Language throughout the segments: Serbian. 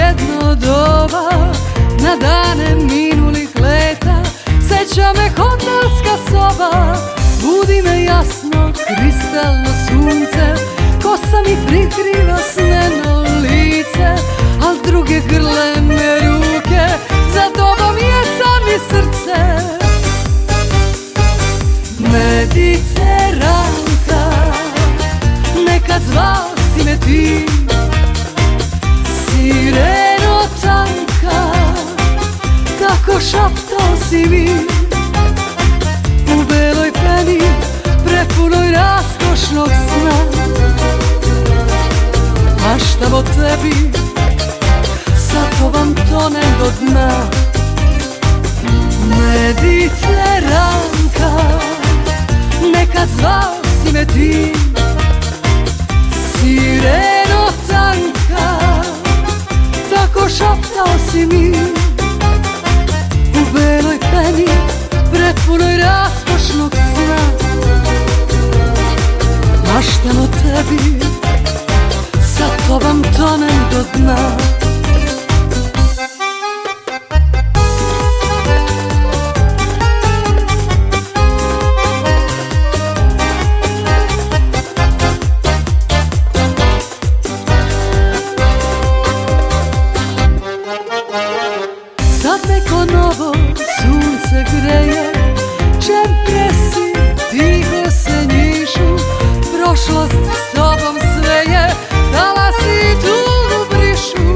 jedno doba, na dane minulih leta. Seća me hotelska soba, budi me jasno kristalno sunce. Kosa mi prikriva sneno lice, al druge grle me ruke. Za tobom je san mi srce. Mediteranka, nekad zvao si me ti, sireno tanka, tako šaptao si mi. U beloj peni, prepunoj raskošnog sna, maštam o tebi, sa tobom tonem do dna. Mediteranka, nekad zvao si me ti, sireno tanka, tako šaptao si mi. U beloj peni, prepunoj raskošnog sna, maštam o tebi, sa tobom tonem do dna. Sad neko novo sunce greje, čempresi tiho se njišu. Prošlost s tobom sve je, talasi tugu brišu.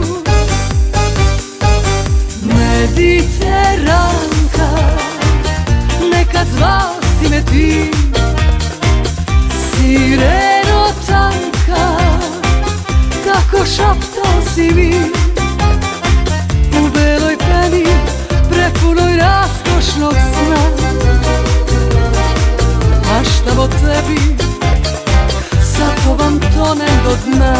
Mediteranka, nekad zvao si me ti, sireno tanka, tako šaptao si mi. U beloj peni, prepunoj raskošnog sna, maštam o tebi, sa tobom tonem do dna.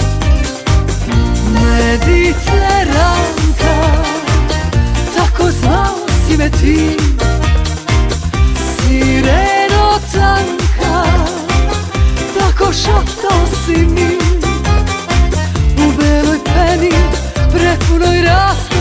Mediteranka, tako zvao si me ti, sireno tanka, tako šaptao si mi. U beloj peni, prepunoj raskošnog sna,